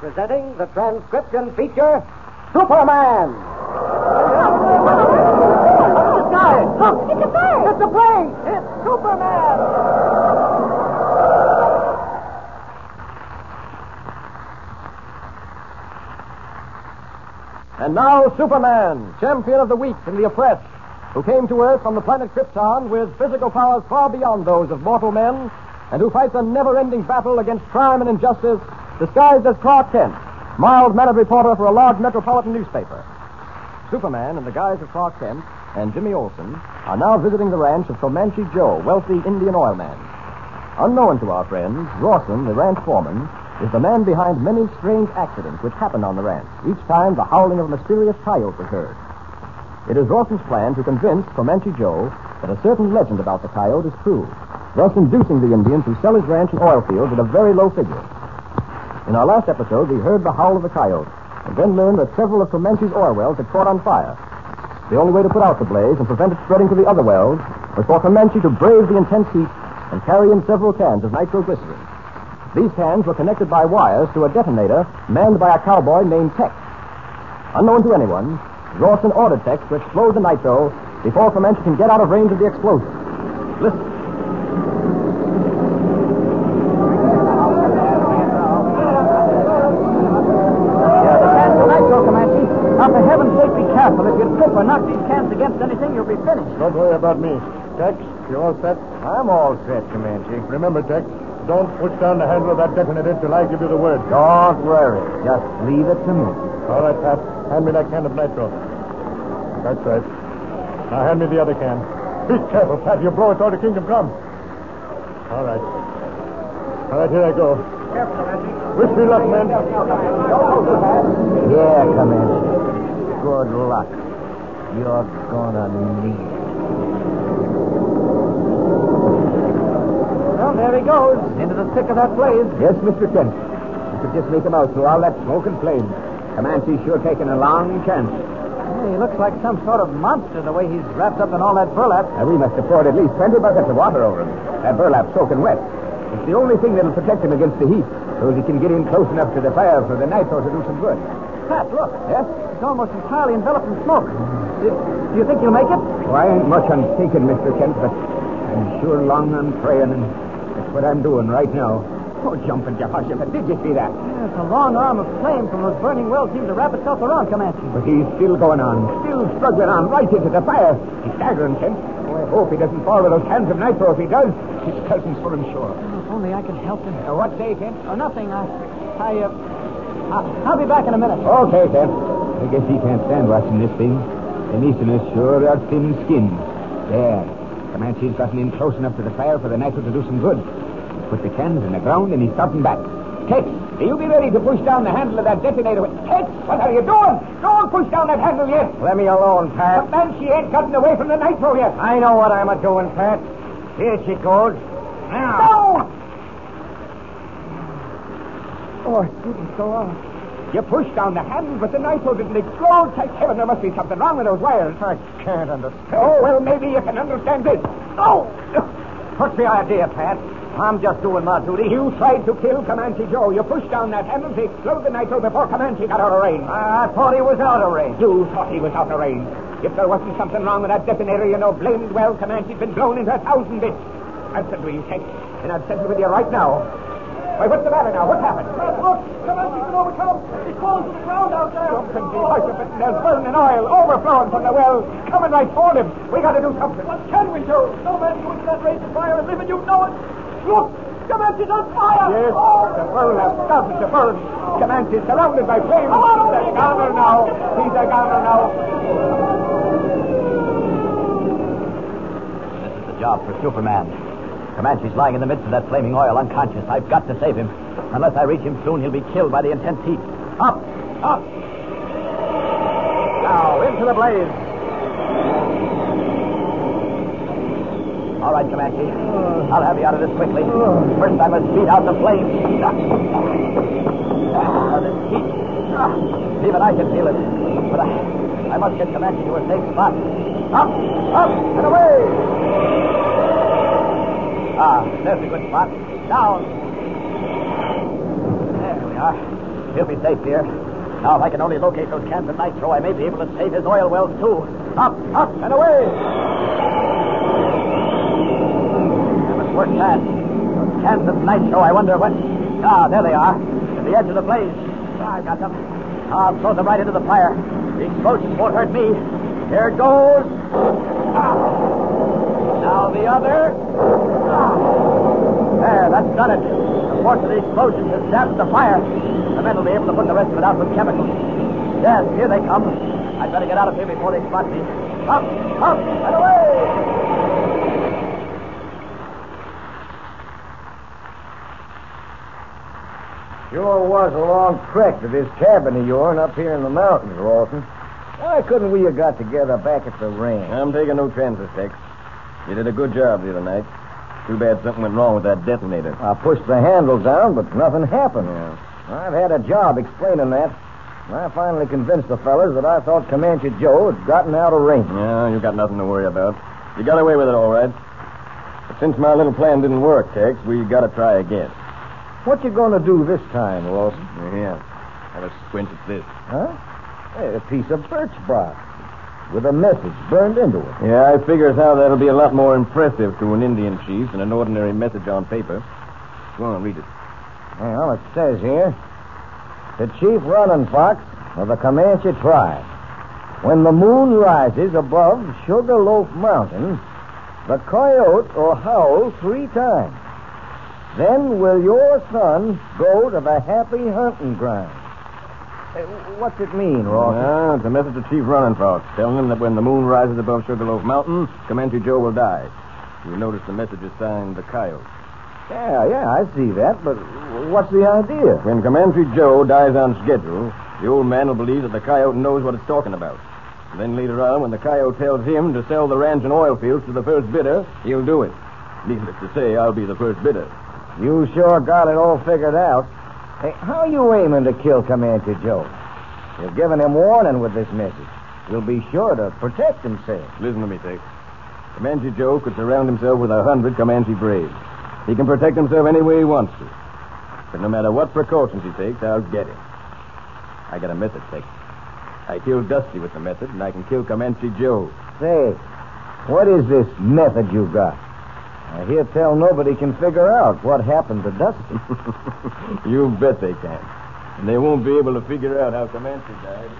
presenting the transcription feature, Superman. The sky! Look! It's a plane! It's a plane! It's Superman! And now, Superman, champion of the weak and the oppressed, who came to Earth from the planet Krypton with physical powers far beyond those of mortal men, and who fights a never-ending battle against crime and injustice, disguised as Clark Kent, mild-mannered reporter for a large metropolitan newspaper. Superman, in the guise of Clark Kent, and Jimmy Olsen are now visiting the ranch of Comanche Joe, wealthy Indian oil man. Unknown to our friends, Rawson, the ranch foreman, is the man behind many strange accidents which happened on the ranch, each time the howling of a mysterious coyote was heard. It is Rawson's plan to convince Comanche Joe that a certain legend about the coyote is true, thus inducing the Indian to sell his ranch and oil fields at a very low figure. In our last episode, we heard the howl of the coyote, and then learned that several of Comanche's oil wells had caught on fire. The only way to put out the blaze and prevent it spreading to the other wells was for Comanche to brave the intense heat and carry in several cans of nitroglycerin. These cans were connected by wires to a detonator manned by a cowboy named Tex. Unknown to anyone, Rawson ordered Tex to explode the nitro before Comanche can get out of range of the explosion. Listen. Careful. If you trip or knock these cans against anything, you'll be finished. Don't worry about me. Tex, you all set? I'm all set, Comanche. Remember, Tex, don't push down the handle of that detonator till I give you the word. Don't worry. Just leave it to me. All right, Pat. Hand me that can of nitro. That's right. Now hand me the other can. Be careful, Pat. You blow it toward the kingdom come. All right. All right, here I go. Careful, Comanche. Wish me luck, men. Yeah, Comanche. Good luck. You're gonna need it. Well, there he goes, into the thick of that blaze. Yes, Mr. Kent. You could just make him out through all that smoke and flame. Comanche's sure taking a long chance. Hey, he looks like some sort of monster, the way he's wrapped up in all that burlap. We must have poured at least 20 buckets of water over him. That burlap's soaking wet. It's the only thing that'll protect him against the heat, so he can get in close enough to the fire for the nitro to do some good. Pat, look. Yes? It's almost entirely enveloped in smoke. Do you think you'll make it? Oh, I ain't much on thinking, Mr. Kent, but I'm sure long on praying, and that's what I'm doing right now. Oh, jumping Jehoshaphat, did you see that? Yeah, it's a long arm of flame from those burning wells seems to wrap itself around Comanche. But he's still going on, still struggling on right into the fire. He's staggering, Kent. Oh, I hope he doesn't fall with those cans of nitro. If he does, his cousin's for him sure. Oh, if only I could help him. What say, Kent? Oh, nothing. I'll be back in a minute. Okay, Kent. I guess he can't stand watching this thing. The Easterners sure are thin-skinned. There. Comanche's gotten in close enough to the fire for the nitro to do some good. He put the cans in the ground and he's starting back. Tex, you be ready to push down the handle of that detonator. Tex, what are you doing? Don't push down that handle yet. Let me alone, Pat. Comanche ain't gotten away from the nitro yet. I know what I'm a-doing, Pat. Here she goes. Now. No! Oh, it didn't go off. You pushed down the handle, but the nitro didn't explode. Thank heaven, there must be something wrong with those wires. I can't understand. Oh, well, maybe you can understand this. No! What's the idea, Pat? I'm just doing my duty. You tried to kill Comanche Joe. You pushed down that handle to explode the nitro before Comanche got out of range. I thought he was out of range. You thought he was out of range. If there wasn't something wrong with that detonator, you know blamed well Comanche'd been blown into 1,000 bits. I've said to you, Tex, and I've said it with you right now. Why, what's the matter now? What happened? Look, Comanche's been overcome. He's fallen to the ground out there. Jumping Jehoshaphat, and there's burning oil overflowing from the well. Coming right toward him. We got to do something. What can we do? No man go into that range of fire and live, and you know it. Look, Comanche's on fire. Yes, the burlap started to burn. Comanche's surrounded by flames. He's a goner now. He's a goner now. This is the job for Superman. Comanche's lying in the midst of that flaming oil, unconscious. I've got to save him. Unless I reach him soon, he'll be killed by the intense heat. Up! Up! Now, into the blaze. All right, Comanche. I'll have you out of this quickly. First, I must beat out the flames. This heat. Even I can feel it. But I must get Comanche to a safe spot. Up! Up! And away! There's a good spot. Down. There we are. He'll be safe here. Now, if I can only locate those cans of nitro, I may be able to save his oil wells, too. Up, and away! That must work fast. Those cans of nitro, I wonder what... Ah, there they are. At the edge of the blaze. I've got them. I'll throw them right into the fire. The explosions won't hurt me. Here it goes. Now the other. There, that's done it. The force of the explosion has damped the fire. The men will be able to put the rest of it out with chemicals. Yes, here they come. I'd better get out of here before they spot me. Up, and away! Sure was a long trek to this cabin of yours up here in the mountains, Rawson. Why couldn't we have got together back at the ranch? I'm taking no chances, Tex. You did a good job the other night. Too bad something went wrong with that detonator. I pushed the handle down, but nothing happened. Yeah. I've had a job explaining that. And I finally convinced the fellas that I thought Comanche Joe had gotten out of range. Yeah, you got nothing to worry about. You got away with it all right. But since my little plan didn't work, Tex, we got to try again. What you going to do this time, Rawson? Yeah. Have a squint at this. Huh? Hey, a piece of birch bark with a message burned into it. Yeah, I figure how that'll be a lot more impressive to an Indian chief than an ordinary message on paper. Go on, read it. Well, it says here, the Chief Running Fox of the Comanche tribe. When the moon rises above Sugarloaf Mountain, the coyote will howl 3 times. Then will your son go to the happy hunting ground. What's it mean, Rawson? It's a message to Chief Running Fox, telling him that when the moon rises above Sugarloaf Mountain, Comanche Joe will die. You notice the message is signed the Coyote. Yeah, I see that, but what's the idea? When Comanche Joe dies on schedule, the old man will believe that the Coyote knows what it's talking about. And then later on, when the Coyote tells him to sell the ranch and oil fields to the first bidder, he'll do it. Needless to say, I'll be the first bidder. You sure got it all figured out. Hey, how are you aiming to kill Comanche Joe? You've given him warning with this message. He'll be sure to protect himself. Listen to me, Tex. Comanche Joe could surround himself with 100 Comanche braves. He can protect himself any way he wants to. But no matter what precautions he takes, I'll get him. I got a method, Tex. I killed Dusty with the method, and I can kill Comanche Joe. Say, what is this method you got? I hear tell nobody can figure out what happened to Dusty. You bet they can. And they won't be able to figure out how Comanche died.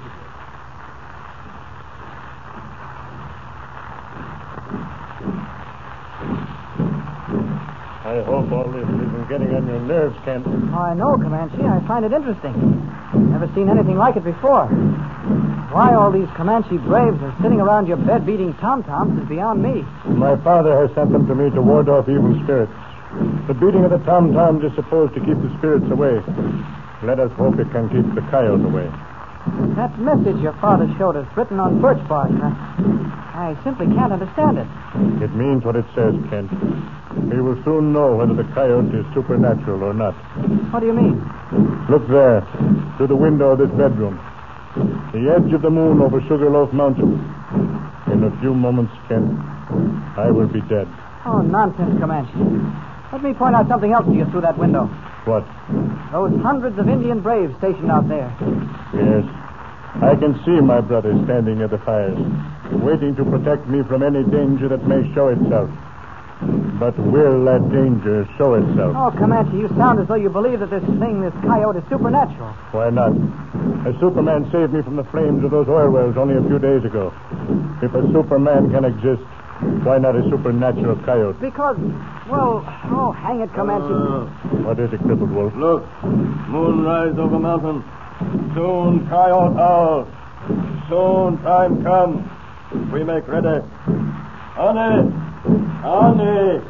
I hope all this isn't getting on your nerves, Kent. Oh, I know, Comanche. I find it interesting. Never seen anything like it before. Why all these Comanche braves are sitting around your bed beating tom-toms is beyond me. My father has sent them to me to ward off evil spirits. The beating of the tom-toms is supposed to keep the spirits away. Let us hope it can keep the coyote away. That message your father showed us, written on birch bark, I simply can't understand it. It means what it says, Kent. We will soon know whether the coyote is supernatural or not. What do you mean? Look there, through the window of this bedroom. The edge of the moon over Sugarloaf Mountain. In a few moments, Kent, I will be dead. Oh, nonsense, Comanche. Let me point out something else to you through that window. What? Those hundreds of Indian braves stationed out there. Yes. I can see my brothers standing near the fires, waiting to protect me from any danger that may show itself. But will that danger show itself? Oh, Comanche, you sound as though you believe that this coyote is supernatural. Why not? A Superman saved me from the flames of those oil wells only a few days ago. If a Superman can exist, why not a supernatural coyote? Because, well, oh, hang it, Comanche. What is it, Crippled Wolf? Look, moon rise over mountain. Soon coyote howl. Soon time come. We make ready. Honey! Honey!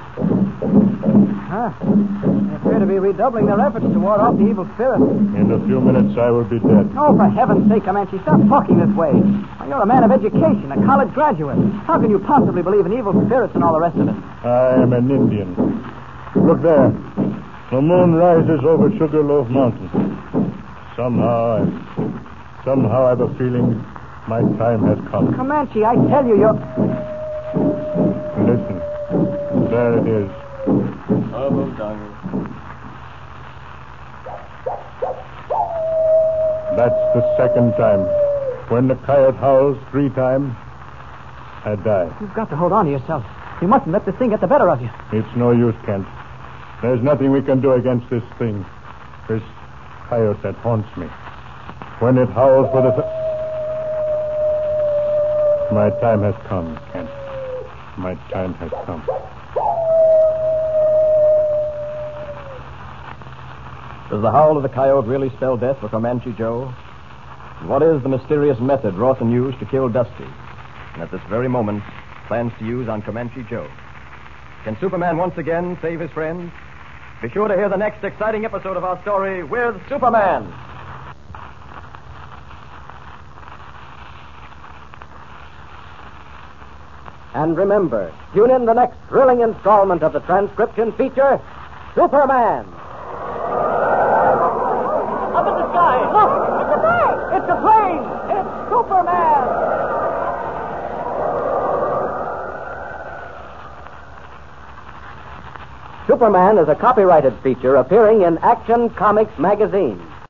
Huh. They appear to be redoubling their efforts to ward off the evil spirit. In a few minutes, I will be dead. Oh, for heaven's sake, Comanche, stop talking this way. Why, you're a man of education, a college graduate. How can you possibly believe in evil spirits and all the rest of it? I am an Indian. Look there. The moon rises over Sugarloaf Mountain. Somehow I have a feeling my time has come. Comanche, I tell you, you're... Listen. There it is. That's the second time. When the coyote howls 3 times, I die. You've got to hold on to yourself. You mustn't let this thing get the better of you. It's no use, Kent. There's nothing we can do against this thing. This coyote that haunts me. When it howls for the... My time has come, Kent. My time has come. Does the howl of the coyote really spell death for Comanche Joe? And what is the mysterious method Rawson used to kill Dusty, and at this very moment plans to use on Comanche Joe? Can Superman once again save his friends? Be sure to hear the next exciting episode of our story with Superman. And remember, tune in the next thrilling installment of the transcription feature, Superman. Up in the sky! Look! It's a plane! It's a plane! It's Superman! Superman is a copyrighted feature appearing in Action Comics magazine.